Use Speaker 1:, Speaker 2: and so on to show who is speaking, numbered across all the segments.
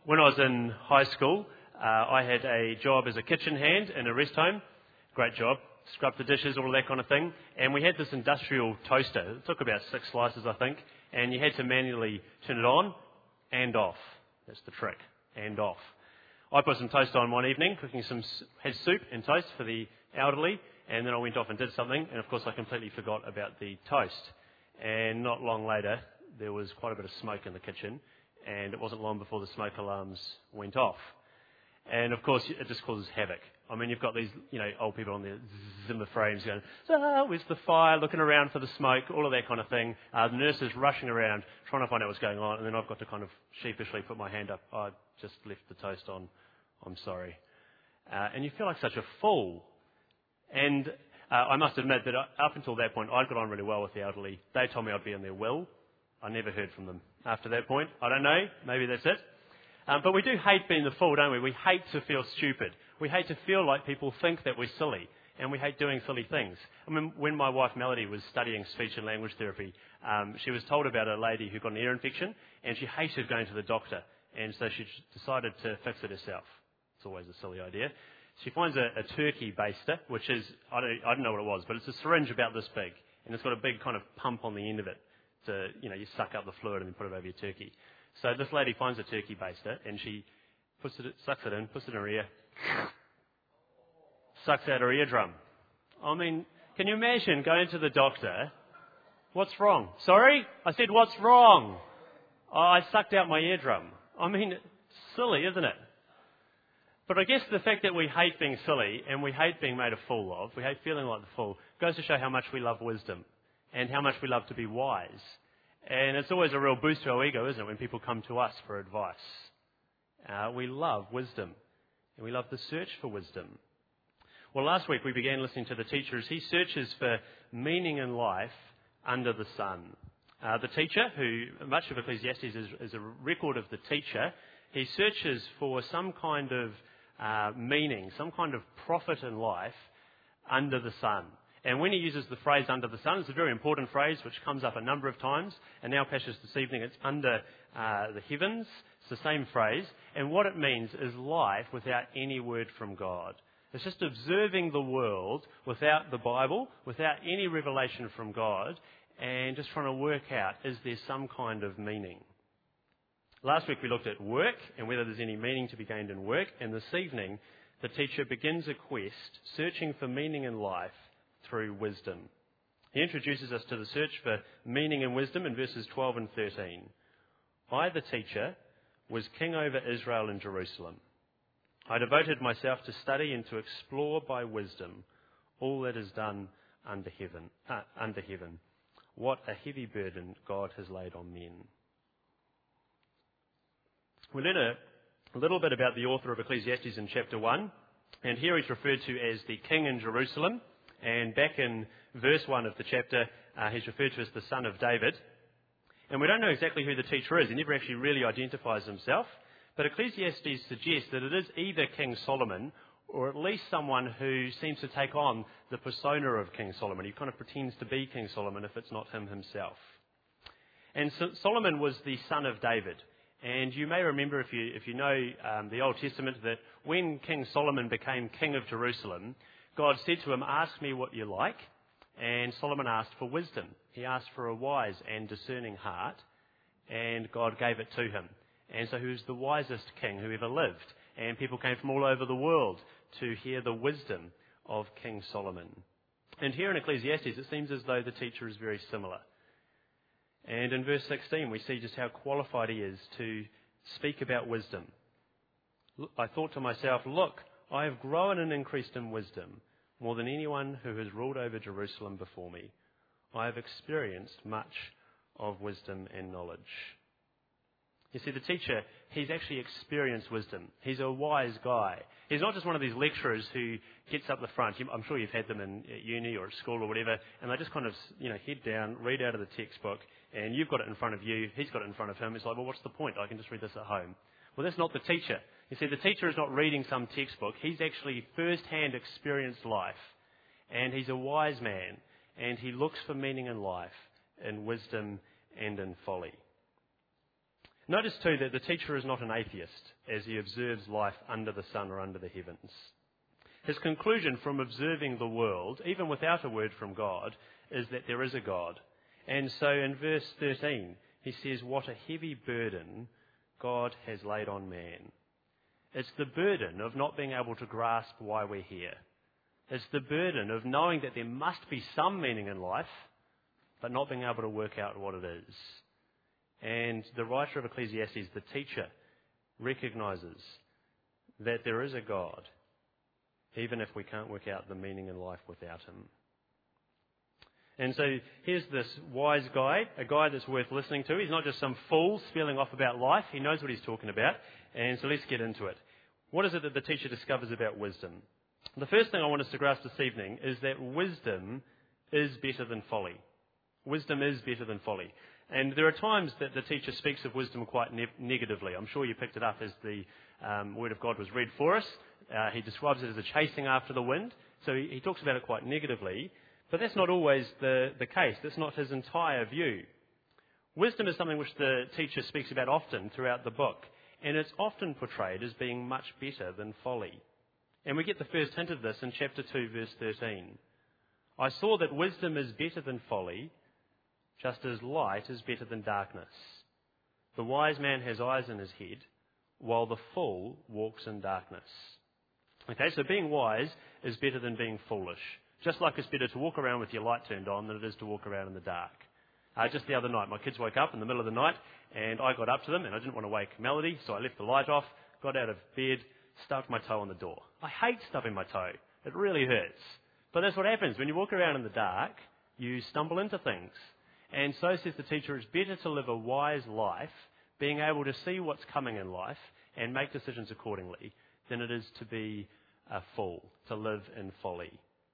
Speaker 1: When I was in high school, I had a job as a kitchen hand in a rest home. Great job. Scrubbed the dishes, all of that kind of thing. And we had this industrial toaster. It took about 6 slices, I think. And you had to manually turn it on and off. That's the trick. And off. I put some toast on one evening, had soup and toast for the elderly. And then I went off and did something. And of course, I completely forgot about the toast. And not long later, there was quite a bit of smoke in the kitchen. And it wasn't long before the smoke alarms went off. And of course, it just causes havoc. I mean, you've got these, old people on their Zimmer frames going, where's the fire, looking around for the smoke, all of that kind of thing. The nurses rushing around, trying to find out what's going on. And then I've got to kind of sheepishly put my hand up. I just left the toast on. I'm sorry. And you feel like such a fool. And I must admit that up until that point, I got on really well with the elderly. They told me I'd be in their will. I never heard from them after that point. I don't know. Maybe that's it. But we do hate being the fool, don't we? We hate to feel stupid. We hate to feel like people think that we're silly. And we hate doing silly things. I mean, when my wife Melody was studying speech and language therapy, she was told about a lady who got an ear infection, and she hated going to the doctor. And so she decided to fix it herself. It's always a silly idea. She finds a turkey baster, which is, I don't know what it was, but it's a syringe about this big. And it's got a big kind of pump on the end of it. To, you suck up the fluid and then put it over your turkey. So this lady finds a turkey baster and she sucks it in, puts it in her ear, sucks out her eardrum. I mean, can you imagine going to the doctor? What's wrong? Sorry? I said, what's wrong? Oh, I sucked out my eardrum. I mean, it's silly, isn't it? But I guess the fact that we hate being silly and we hate being made a fool of, we hate feeling like the fool, goes to show how much we love wisdom. And how much we love to be wise. And it's always a real boost to our ego, isn't it, when people come to us for advice. We love wisdom. And we love the search for wisdom. Well, last week we began listening to the teacher as he searches for meaning in life under the sun. The teacher, who much of Ecclesiastes is a record of the teacher, he searches for some kind of meaning, some kind of profit in life under the sun. And when he uses the phrase under the sun, it's a very important phrase which comes up a number of times. And now, Pastors, this evening, it's under the heavens. It's the same phrase. And what it means is life without any word from God. It's just observing the world without the Bible, without any revelation from God, and just trying to work out, is there some kind of meaning? Last week we looked at work and whether there's any meaning to be gained in work. And this evening, the teacher begins a quest searching for meaning in life through wisdom. He introduces us to the search for meaning and wisdom in verses 12 and 13. I, the teacher, was king over Israel and Jerusalem. I devoted myself to study and to explore by wisdom all that is done under heaven. What a heavy burden God has laid on men. We learn a little bit about the author of Ecclesiastes in chapter 1, and here he's referred to as the king in Jerusalem. And back in verse 1 of the chapter, he's referred to as the son of David. And we don't know exactly who the teacher is. He never actually really identifies himself. But Ecclesiastes suggests that it is either King Solomon or at least someone who seems to take on the persona of King Solomon. He kind of pretends to be King Solomon if it's not him himself. And so Solomon was the son of David. And you may remember, if you know the Old Testament, that when King Solomon became king of Jerusalem, God said to him, ask me what you like. And Solomon asked for wisdom. He asked for a wise and discerning heart. And God gave it to him. And so he was the wisest king who ever lived. And people came from all over the world to hear the wisdom of King Solomon. And here in Ecclesiastes, it seems as though the teacher is very similar. And in verse 16, we see just how qualified he is to speak about wisdom. I thought to myself, look, I have grown and increased in wisdom more than anyone who has ruled over Jerusalem before me. I have experienced much of wisdom and knowledge. You see, the teacher, he's actually experienced wisdom. He's a wise guy. He's not just one of these lecturers who gets up the front. I'm sure you've had them at uni or at school or whatever, and they just kind of, head down, read out of the textbook, and you've got it in front of you, he's got it in front of him. It's like, well, what's the point? I can just read this at home. Well, that's not the teacher. You see, the teacher is not reading some textbook. He's actually first-hand experienced life, and he's a wise man, and he looks for meaning in life, in wisdom and in folly. Notice too that the teacher is not an atheist as he observes life under the sun or under the heavens. His conclusion from observing the world, even without a word from God, is that there is a God. And so in verse 13, he says, what a heavy burden God has laid on man. It's the burden of not being able to grasp why we're here. It's the burden of knowing that there must be some meaning in life, but not being able to work out what it is. And the writer of Ecclesiastes, the teacher, recognises that there is a God, even if we can't work out the meaning in life without him. And so here's this wise guy, a guy that's worth listening to. He's not just some fool spilling off about life. He knows what he's talking about. And so let's get into it. What is it that the teacher discovers about wisdom? The first thing I want us to grasp this evening is that wisdom is better than folly. Wisdom is better than folly. And there are times that the teacher speaks of wisdom quite negatively. I'm sure you picked it up as the Word of God was read for us. He describes it as a chasing after the wind. So he talks about it quite negatively. But that's not always the case. That's not his entire view. Wisdom is something which the teacher speaks about often throughout the book. And it's often portrayed as being much better than folly. And we get the first hint of this in chapter 2, verse 13. I saw that wisdom is better than folly, just as light is better than darkness. The wise man has eyes in his head, while the fool walks in darkness. Okay, so being wise is better than being foolish. Just like it's better to walk around with your light turned on than it is to walk around in the dark. Just the other night, my kids woke up in the middle of the night, and I got up to them, and I didn't want to wake Melody, so I left the light off, got out of bed, stubbed my toe on the door. I hate stubbing my toe. It really hurts. But that's what happens. When you walk around in the dark, you stumble into things. And so says the teacher, it's better to live a wise life, being able to see what's coming in life and make decisions accordingly, than it is to be a fool, to live in folly.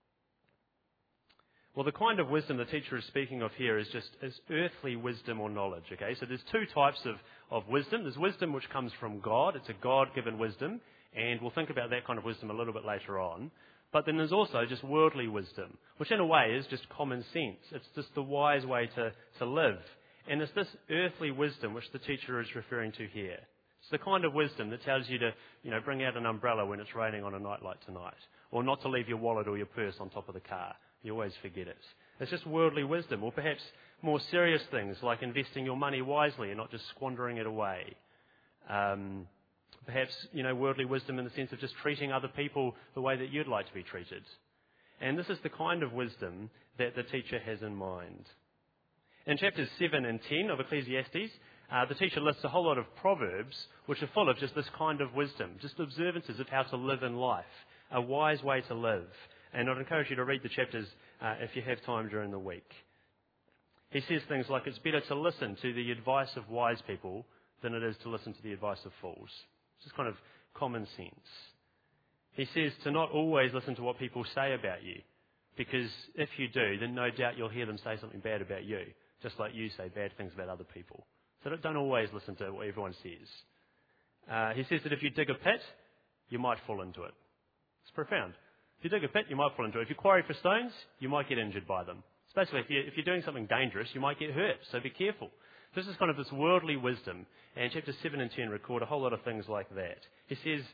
Speaker 1: Well, the kind of wisdom the teacher is speaking of here is earthly wisdom or knowledge, okay? So there's two types of wisdom. There's wisdom which comes from God. It's a God-given wisdom, and we'll think about that kind of wisdom a little bit later on. But then there's also just worldly wisdom, which in a way is just common sense. It's just the wise way to live. And it's this earthly wisdom which the teacher is referring to here. It's the kind of wisdom that tells you to, bring out an umbrella when it's raining on a night like tonight, or not to leave your wallet or your purse on top of the car. You always forget it. It's just worldly wisdom, or perhaps more serious things like investing your money wisely and not just squandering it away. Perhaps, worldly wisdom in the sense of just treating other people the way that you'd like to be treated. And this is the kind of wisdom that the teacher has in mind. In chapters 7 and 10 of Ecclesiastes, the teacher lists a whole lot of proverbs which are full of just this kind of wisdom, just observances of how to live in life, a wise way to live. And I'd encourage you to read the chapters if you have time during the week. He says things like it's better to listen to the advice of wise people than it is to listen to the advice of fools. It's just kind of common sense. He says to not always listen to what people say about you, because if you do, then no doubt you'll hear them say something bad about you, just like you say bad things about other people. So don't always listen to what everyone says. He says that if you dig a pit, you might fall into it. It's profound. If you dig a pit, you might fall into it. If you quarry for stones, you might get injured by them. So basically, if you're doing something dangerous, you might get hurt, so be careful. This is kind of this worldly wisdom, and chapters 7 and 10 record a whole lot of things like that. He says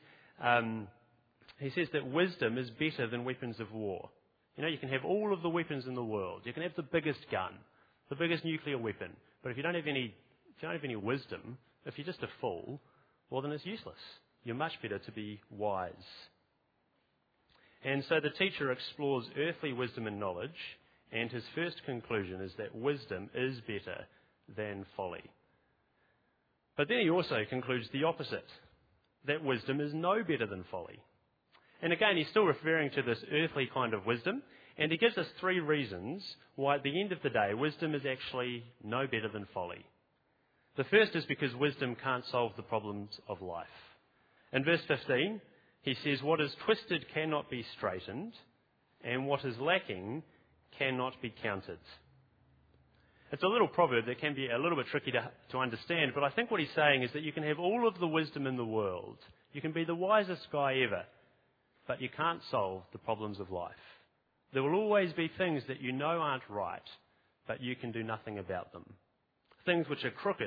Speaker 1: that wisdom is better than weapons of war. You can have all of the weapons in the world. You can have the biggest gun, the biggest nuclear weapon, but if you don't have any wisdom, if you're just a fool, well, then it's useless. You're much better to be wise. And so the teacher explores earthly wisdom and knowledge, and his first conclusion is that wisdom is better than folly. But then he also concludes the opposite, that wisdom is no better than folly. And again, he's still referring to this earthly kind of wisdom, and he gives us 3 reasons why at the end of the day, wisdom is actually no better than folly. The first is because wisdom can't solve the problems of life. In verse 15, he says, what is twisted cannot be straightened, and what is lacking cannot be counted. It's a little proverb that can be a little bit tricky to understand, but I think what he's saying is that you can have all of the wisdom in the world. You can be the wisest guy ever, but you can't solve the problems of life. There will always be things that you know aren't right, but you can do nothing about them. Things which are crooked,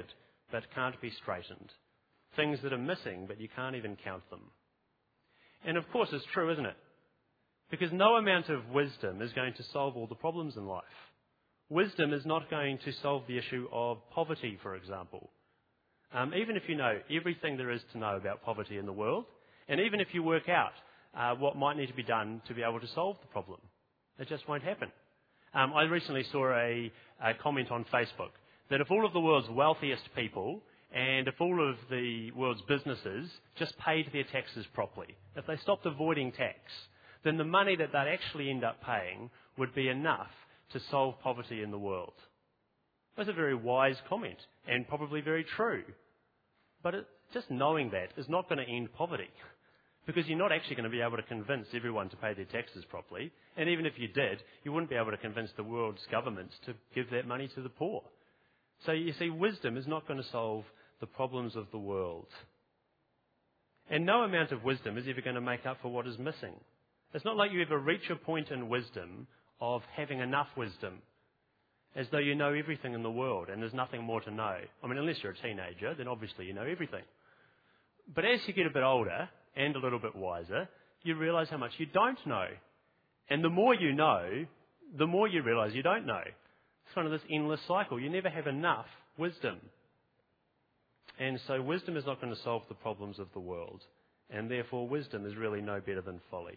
Speaker 1: but can't be straightened. Things that are missing, but you can't even count them. And of course it's true, isn't it? Because no amount of wisdom is going to solve all the problems in life. Wisdom is not going to solve the issue of poverty, for example. Even if you know everything there is to know about poverty in the world, and even if you work out what might need to be done to be able to solve the problem, it just won't happen. I recently saw a comment on Facebook that if all of the world's wealthiest people and if all of the world's businesses just paid their taxes properly, if they stopped avoiding tax, then the money that they'd actually end up paying would be enough to solve poverty in the world. That's a very wise comment and probably very true. But just knowing that is not going to end poverty, because you're not actually going to be able to convince everyone to pay their taxes properly. And even if you did, you wouldn't be able to convince the world's governments to give that money to the poor. So you see, wisdom is not going to solve the problems of the world. And no amount of wisdom is ever going to make up for what is missing. It's not like you ever reach a point in wisdom of having enough wisdom, as though you know everything in the world and there's nothing more to know. I mean, unless you're a teenager, then obviously you know everything. But as you get a bit older and a little bit wiser, you realise how much you don't know. And the more you know, the more you realise you don't know. It's kind of this endless cycle. You never have enough wisdom. And so wisdom is not going to solve the problems of the world. And therefore wisdom is really no better than folly.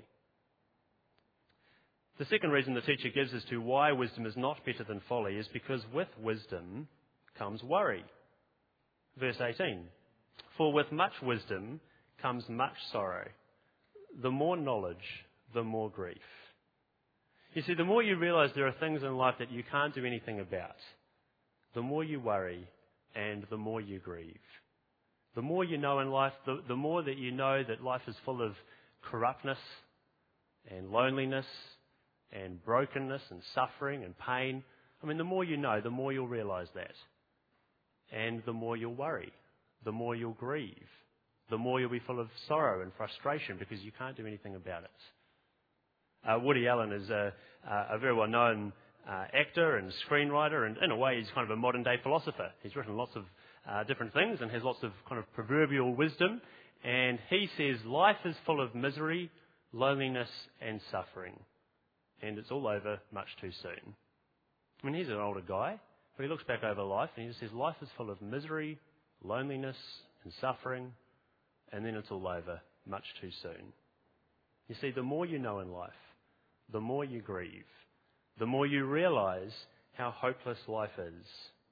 Speaker 1: The second reason the teacher gives as to why wisdom is not better than folly is because with wisdom comes worry. Verse 18. For with much wisdom comes much sorrow. The more knowledge, the more grief. You see, the more you realise there are things in life that you can't do anything about, the more you worry and the more you grieve. The more you know in life, the more that you know that life is full of corruptness and loneliness and brokenness and suffering and pain. I mean, the more you know, the more you'll realise that. And the more you'll worry, the more you'll grieve, the more you'll be full of sorrow and frustration because you can't do anything about it. Woody Allen is a very well-known actor and screenwriter, and in a way he's kind of a modern-day philosopher. He's written lots of different things and has lots of kind of proverbial wisdom. And he says life is full of misery, loneliness and suffering. And it's all over much too soon. I mean, he's an older guy, but he looks back over life and he just says life is full of misery, loneliness and suffering, and then it's all over much too soon. You see, the more you know in life, the more you grieve, the more you realise how hopeless life is.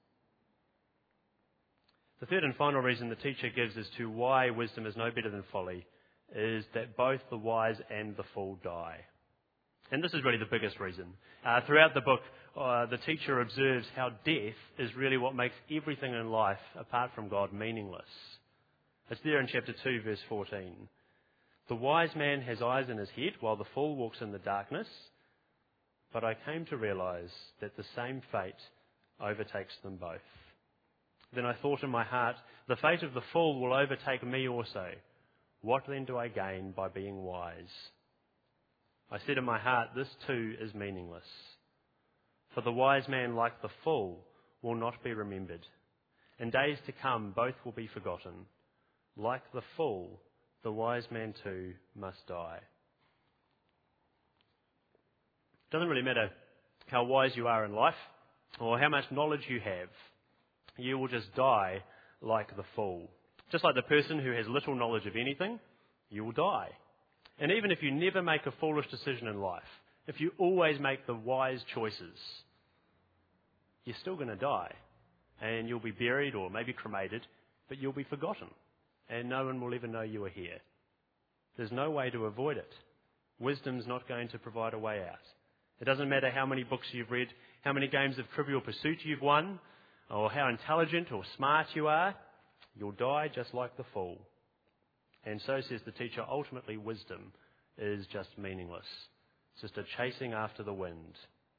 Speaker 1: The third and final reason the teacher gives as to why wisdom is no better than folly is that both the wise and the fool die. And this is really the biggest reason. Throughout the book, the teacher observes how death is really what makes everything in life, apart from God, meaningless. It's there in chapter 2, verse 14. The wise man has eyes in his head, while the fool walks in the darkness. But I came to realise that the same fate overtakes them both. Then I thought in my heart, the fate of the fool will overtake me also. What then do I gain by being wise? I said in my heart, this too is meaningless. For the wise man, like the fool, will not be remembered. In days to come, both will be forgotten. Like the fool, the wise man too must die. It doesn't really matter how wise you are in life or how much knowledge you have. You will just die like the fool. Just like the person who has little knowledge of anything, you will die. And even if you never make a foolish decision in life, if you always make the wise choices, you're still going to die. And you'll be buried or maybe cremated, but you'll be forgotten. And no one will ever know you are here. There's no way to avoid it. Wisdom's not going to provide a way out. It doesn't matter how many books you've read, how many games of Trivial Pursuit you've won, or how intelligent or smart you are, you'll die just like the fool. And so says the teacher, ultimately wisdom is just meaningless. It's just a chasing after the wind.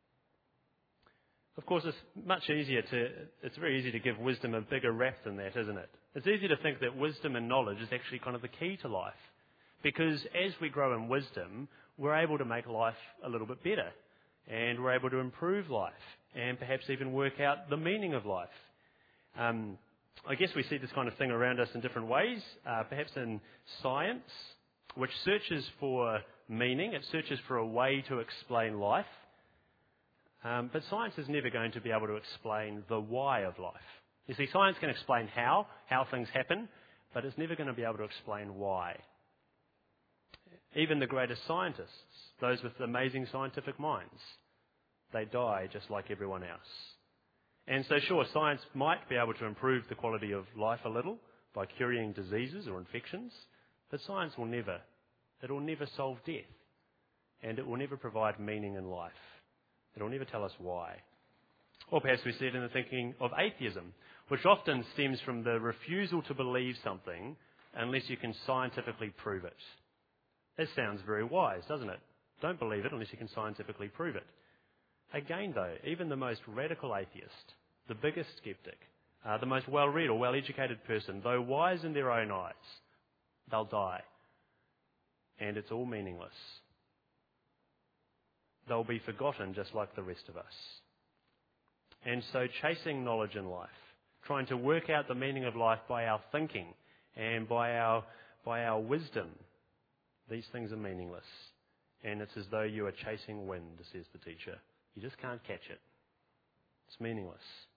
Speaker 1: Of course, it's very easy to give wisdom a bigger rap than that, isn't it? It's easy to think that wisdom and knowledge is actually kind of the key to life. Because as we grow in wisdom, we're able to make life a little bit better. And we're able to improve life. And perhaps even work out the meaning of life. I guess we see this kind of thing around us in different ways, perhaps in science, which searches for meaning. It searches for a way to explain life. But science is never going to be able to explain the why of life. You see, science can explain how things happen, but it's never going to be able to explain why. Even the greatest scientists, those with amazing scientific minds, they die just like everyone else. And so sure, science might be able to improve the quality of life a little by curing diseases or infections, but science will never. It will never solve death, and it will never provide meaning in life. It will never tell us why. Or perhaps we see it in the thinking of atheism, which often stems from the refusal to believe something unless you can scientifically prove it. It sounds very wise, doesn't it? Don't believe it unless you can scientifically prove it. Again, though, even the most radical atheist, the biggest skeptic, the most well-read or well-educated person, though wise in their own eyes, they'll die. And it's all meaningless. They'll be forgotten just like the rest of us. And so chasing knowledge in life, trying to work out the meaning of life by our thinking and by our wisdom, these things are meaningless. And it's as though you are chasing wind, says the teacher. You just can't catch it. It's meaningless.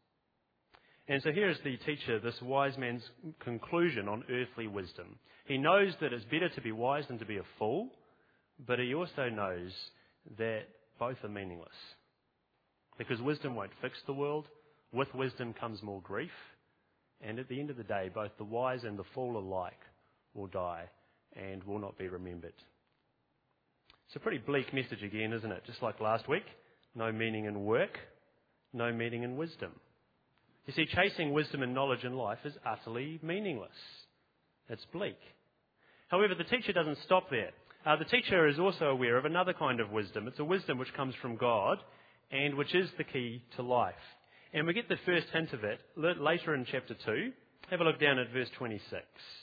Speaker 1: And so here is the teacher, this wise man's conclusion on earthly wisdom. He knows that it's better to be wise than to be a fool, but he also knows that both are meaningless. Because wisdom won't fix the world. With wisdom comes more grief. And at the end of the day, both the wise and the fool alike will die and will not be remembered. It's a pretty bleak message again, isn't it? Just like last week. No meaning in work, no meaning in wisdom. You see, chasing wisdom and knowledge in life is utterly meaningless. It's bleak. However, the teacher doesn't stop there. The teacher is also aware of another kind of wisdom. It's a wisdom which comes from God and which is the key to life. And we get the first hint of it later in chapter 2. Have a look down at verse 26.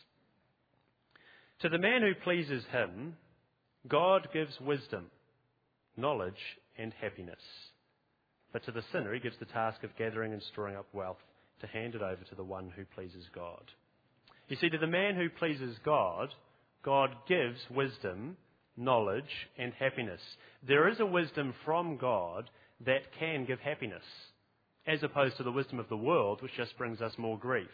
Speaker 1: To the man who pleases him, God gives wisdom, knowledge, and happiness. But to the sinner, he gives the task of gathering and storing up wealth to hand it over to the one who pleases God. You see, to the man who pleases God, God gives wisdom, knowledge, and happiness. There is a wisdom from God that can give happiness, as opposed to the wisdom of the world, which just brings us more grief.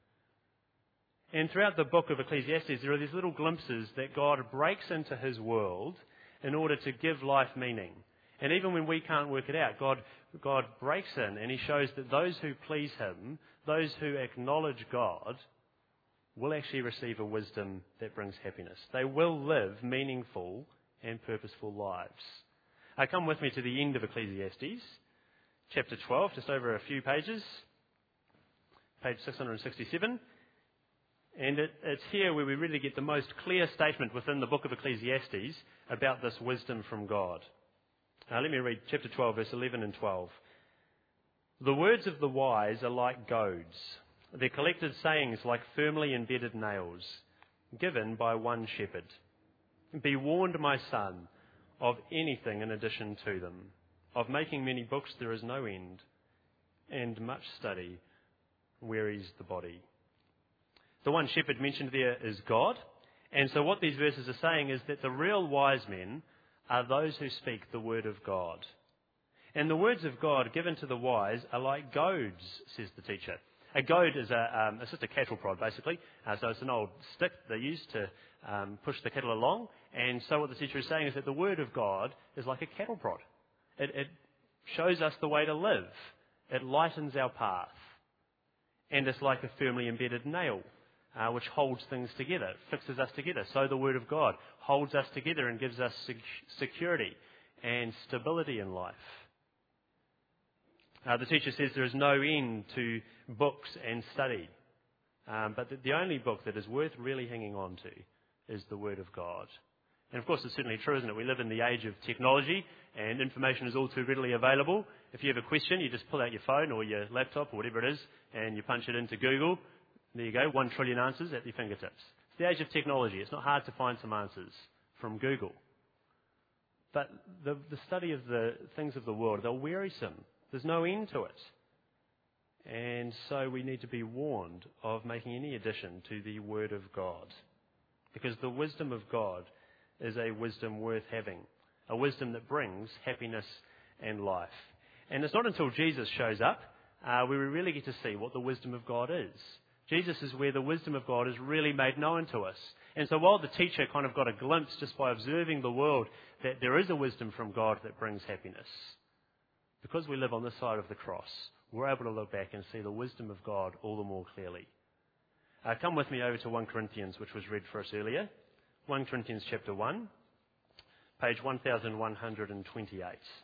Speaker 1: And throughout the book of Ecclesiastes, there are these little glimpses that God breaks into his world in order to give life meaning. And even when we can't work it out, God breaks in and he shows that those who please him, those who acknowledge God, will actually receive a wisdom that brings happiness. They will live meaningful and purposeful lives. Come with me to the end of Ecclesiastes, chapter 12, just over a few pages, page 667. And it's here where we really get the most clear statement within the book of Ecclesiastes about this wisdom from God. Let me read chapter 12, verse 11 and 12. The words of the wise are like goads, their collected sayings like firmly embedded nails, given by one shepherd. Be warned, my son, of anything in addition to them. Of making many books there is no end, and much study wearies the body. The one shepherd mentioned there is God. And so what these verses are saying is that the real wise men are those who speak the word of God. And the words of God given to the wise are like goads, says the teacher. A goad is it's just a cattle prod, basically. So it's an old stick they use to push the cattle along. And so what the teacher is saying is that the word of God is like a cattle prod. It shows us the way to live. It lightens our path. And it's like a firmly embedded nail, which holds things together, fixes us together. So the word of God holds us together and gives us security and stability in life. The teacher says there is no end to books and study. But the only book that is worth really hanging on to is the Word of God. And of course it's certainly true, isn't it? We live in the age of technology and information is all too readily available. If you have a question, you just pull out your phone or your laptop or whatever it is and you punch it into Google. There you go, 1 trillion answers at your fingertips. It's the age of technology. It's not hard to find some answers from Google. But the study of the things of the world, they're wearisome. There's no end to it. And so we need to be warned of making any addition to the Word of God. Because the wisdom of God is a wisdom worth having, a wisdom that brings happiness and life. And it's not until Jesus shows up where we really get to see what the wisdom of God is. Jesus is where the wisdom of God is really made known to us. And so while the teacher kind of got a glimpse just by observing the world that there is a wisdom from God that brings happiness, because we live on this side of the cross, we're able to look back and see the wisdom of God all the more clearly. Come with me over to 1 Corinthians, which was read for us earlier. 1 Corinthians chapter 1, page 1128.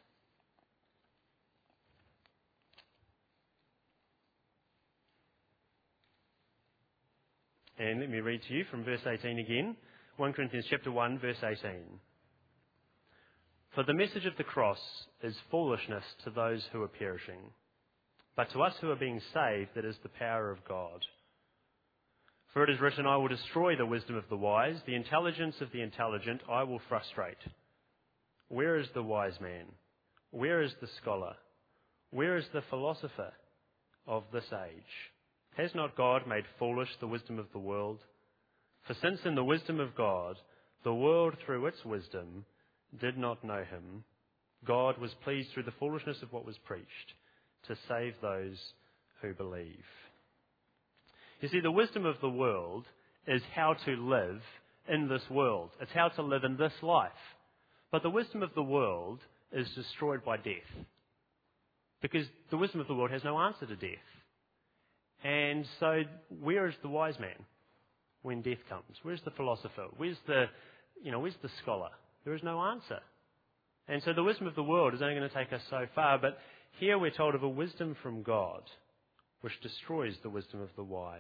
Speaker 1: And let me read to you from verse 18 again. 1 Corinthians chapter 1, verse 18. For the message of the cross is foolishness to those who are perishing, but to us who are being saved, it is the power of God. For it is written, I will destroy the wisdom of the wise, the intelligence of the intelligent I will frustrate. Where is the wise man? Where is the scholar? Where is the philosopher of this age? Has not God made foolish the wisdom of the world? For since in the wisdom of God, the world through its wisdom did not know him, God was pleased through the foolishness of what was preached to save those who believe. You see, the wisdom of the world is how to live in this world. It's how to live in this life. But the wisdom of the world is destroyed by death. Because the wisdom of the world has no answer to death. And so, where is the wise man when death comes? Where's the philosopher? Where's the scholar? There is no answer. And so the wisdom of the world is only going to take us so far. But here we're told of a wisdom from God which destroys the wisdom of the wise.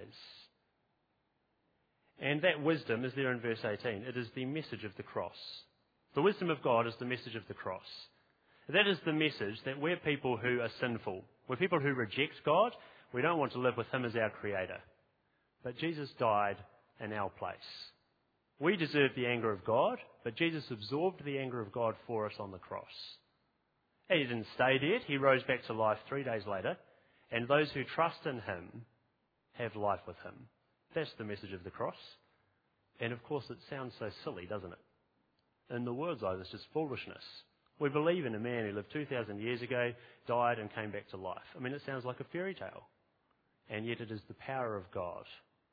Speaker 1: And that wisdom is there in verse 18. It is the message of the cross. The wisdom of God is the message of the cross. That is the message that we're people who are sinful. We're people who reject God. We don't want to live with him as our creator. But Jesus died in our place. We deserve the anger of God, but Jesus absorbed the anger of God for us on the cross. And he didn't stay dead. He rose back to life 3 days later. And those who trust in him have life with him. That's the message of the cross. And of course it sounds so silly, doesn't it? In the world's eyes, it's just foolishness. We believe in a man who lived 2,000 years ago, died and came back to life. I mean, it sounds like a fairy tale. And yet it is the power of God.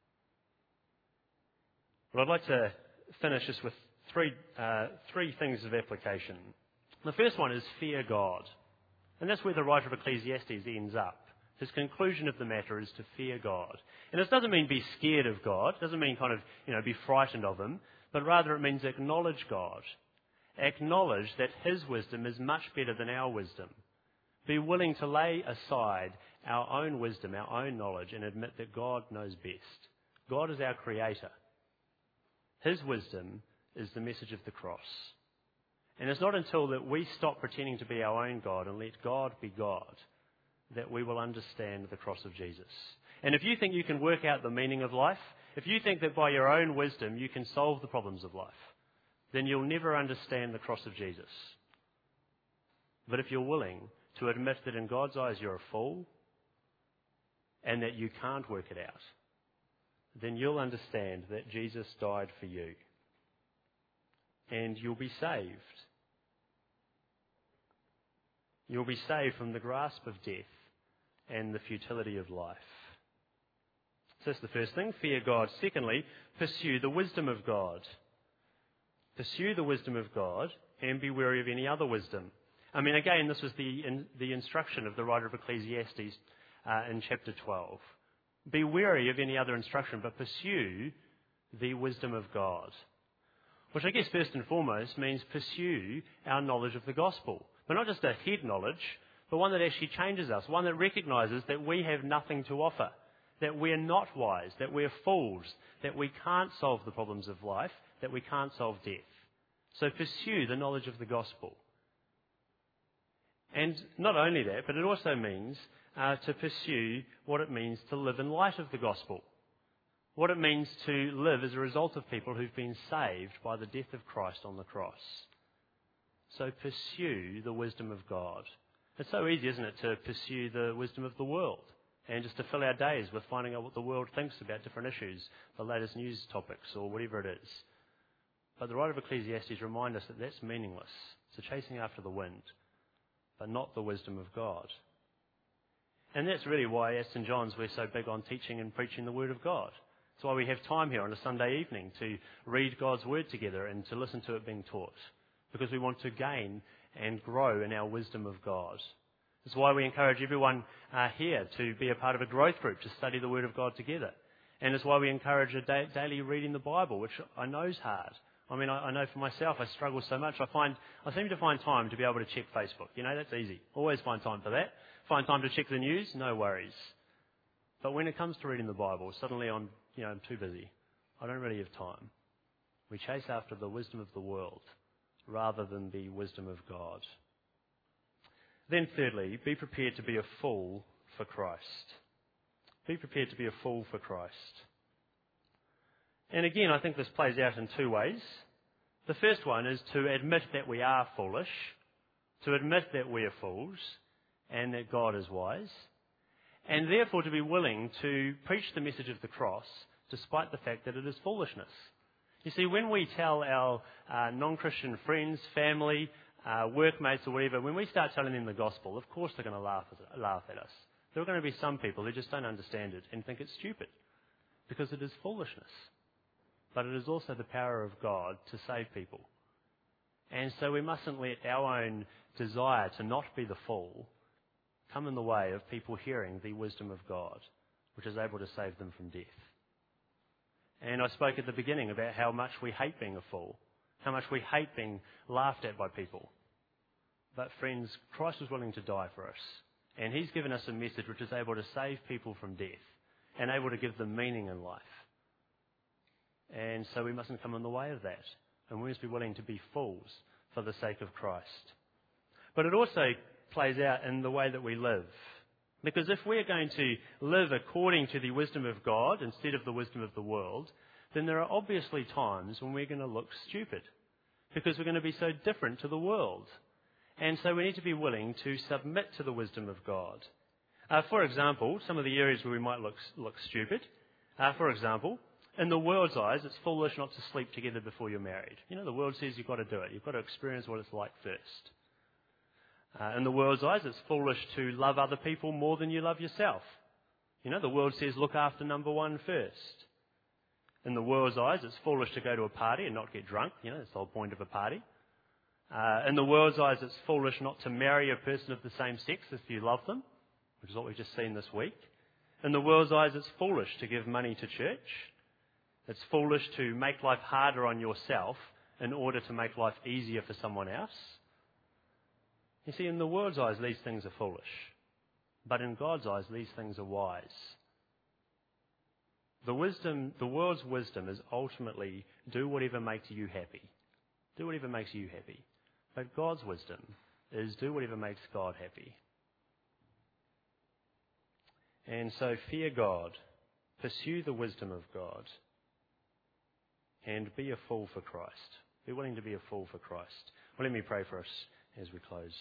Speaker 1: But I'd like to finish this with three things of application. The first one is fear God. And that's where the writer of Ecclesiastes ends up. His conclusion of the matter is to fear God. And this doesn't mean be scared of God. It doesn't mean be frightened of him. But rather it means acknowledge God. Acknowledge that his wisdom is much better than our wisdom. Be willing to lay aside our own wisdom, our own knowledge, and admit that God knows best. God is our creator. His wisdom is the message of the cross. And it's not until that we stop pretending to be our own God and let God be God that we will understand the cross of Jesus. And if you think you can work out the meaning of life, if you think that by your own wisdom you can solve the problems of life, then you'll never understand the cross of Jesus. But if you're willing to admit that in God's eyes you're a fool and that you can't work it out, then you'll understand that Jesus died for you. And you'll be saved. You'll be saved from the grasp of death and the futility of life. So that's the first thing, fear God. Secondly, pursue the wisdom of God. Pursue the wisdom of God and be wary of any other wisdom. I mean, again, this was the instruction of the writer of Ecclesiastes in chapter 12. Be wary of any other instruction, but pursue the wisdom of God. Which I guess first and foremost means pursue our knowledge of the gospel. But not just a head knowledge, but one that actually changes us. One that recognises that we have nothing to offer. That we're not wise. That we're fools. That we can't solve the problems of life. That we can't solve death. So pursue the knowledge of the gospel. And not only that, but it also means to pursue what it means to live in light of the gospel. What it means to live as a result of people who've been saved by the death of Christ on the cross. So pursue the wisdom of God. It's so easy, isn't it, to pursue the wisdom of the world. and just to fill our days with finding out what the world thinks about different issues, the latest news topics or whatever it is. But the writer of Ecclesiastes reminds us that that's meaningless. It's a chasing after the wind, but not the wisdom of God. And that's really why at St. John's we're so big on teaching and preaching the Word of God. That's why we have time here on a Sunday evening to read God's Word together and to listen to it being taught, because we want to gain and grow in our wisdom of God. That's why we encourage everyone here to be a part of a growth group to study the Word of God together. And it's why we encourage a daily reading the Bible, which I know is hard. I mean, I know for myself, I struggle so much. I seem to find time to be able to check Facebook. You know, that's easy. Always find time for that. Find time to check the news, no worries. But when it comes to reading the Bible, suddenly I'm too busy. I don't really have time. We chase after the wisdom of the world rather than the wisdom of God. Then thirdly, be prepared to be a fool for Christ. Be prepared to be a fool for Christ. And again, I think this plays out in two ways. The first one is to admit that we are foolish, to admit that we are fools, and that God is wise, and therefore to be willing to preach the message of the cross despite the fact that it is foolishness. You see, when we tell our non-Christian friends, family, workmates or whatever, when we start telling them the gospel, of course they're going to laugh at us. There are going to be some people who just don't understand it and think it's stupid, because it is foolishness. But it is also the power of God to save people. And so we mustn't let our own desire to not be the fool come in the way of people hearing the wisdom of God, which is able to save them from death. And I spoke at the beginning about how much we hate being a fool, how much we hate being laughed at by people. But friends, Christ was willing to die for us. And he's given us a message which is able to save people from death and able to give them meaning in life. And so we mustn't come in the way of that. And we must be willing to be fools for the sake of Christ. But it also plays out in the way that we live. Because if we're going to live according to the wisdom of God instead of the wisdom of the world, then there are obviously times when we're going to look stupid, because we're going to be so different to the world. And so we need to be willing to submit to the wisdom of God. For example, some of the areas where we might look stupid. For example, in the world's eyes, it's foolish not to sleep together before you're married. You know, the world says you've got to do it. You've got to experience what it's like first. In the world's eyes, it's foolish to love other people more than you love yourself. You know, the world says look after number one first. In the world's eyes, it's foolish to go to a party and not get drunk. You know, that's the whole point of a party. In the world's eyes, it's foolish not to marry a person of the same sex if you love them, which is what we've just seen this week. In the world's eyes, it's foolish to give money to church. It's foolish to make life harder on yourself in order to make life easier for someone else. You see, in the world's eyes, these things are foolish. But in God's eyes, these things are wise. The world's wisdom is ultimately do whatever makes you happy. Do whatever makes you happy. But God's wisdom is do whatever makes God happy. And so fear God, pursue the wisdom of God, and be a fool for Christ. Be willing to be a fool for Christ. Well, let me pray for us as we close.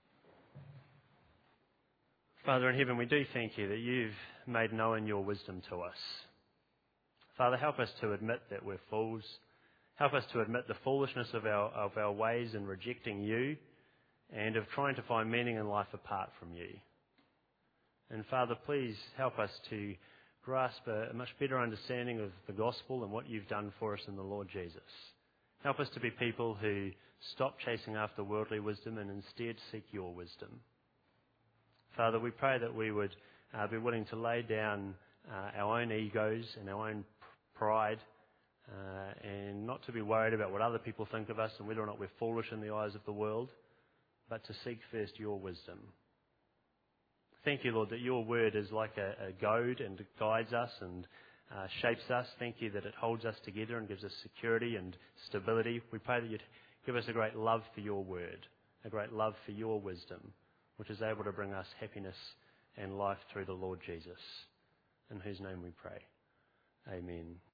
Speaker 1: Father in heaven, we do thank you that you've made known your wisdom to us. Father, help us to admit that we're fools. Help us to admit the foolishness of our ways in rejecting you and of trying to find meaning in life apart from you. And Father, please help us to grasp a much better understanding of the gospel and what you've done for us in the Lord Jesus. Help us to be people who stop chasing after worldly wisdom and instead seek your wisdom. Father, we pray that we would be willing to lay down our own egos and our own pride and not to be worried about what other people think of us and whether or not we're foolish in the eyes of the world, but to seek first your wisdom. Thank you, Lord, that your word is like a goad and it guides us and shapes us. Thank you that it holds us together and gives us security and stability. We pray that you'd give us a great love for your word, a great love for your wisdom, which is able to bring us happiness and life through the Lord Jesus, in whose name we pray. Amen.